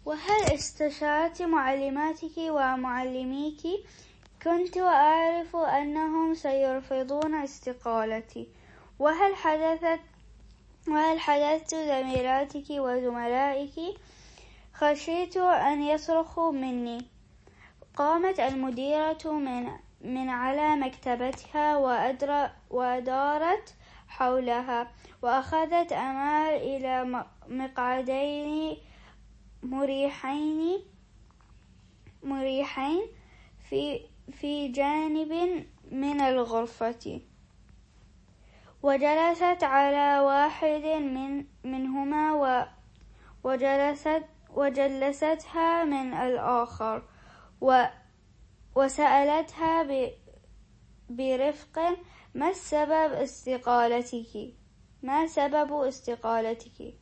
وهل استشارت معلماتك ومعلميك؟ كنت أعرف أنهم سيرفضون استقالتي. وهل حدثت زميلاتك وزملائك؟ خشيت أن يصرخوا مني. قامت المديرة من على مكتبتها وأدارت حولها، وأخذت أمال إلى مقعدين مريحين في جانب من الغرفة، وجلست على واحد منهما وجلستها من الآخر، وسألتها برفق: ما سبب استقالتك؟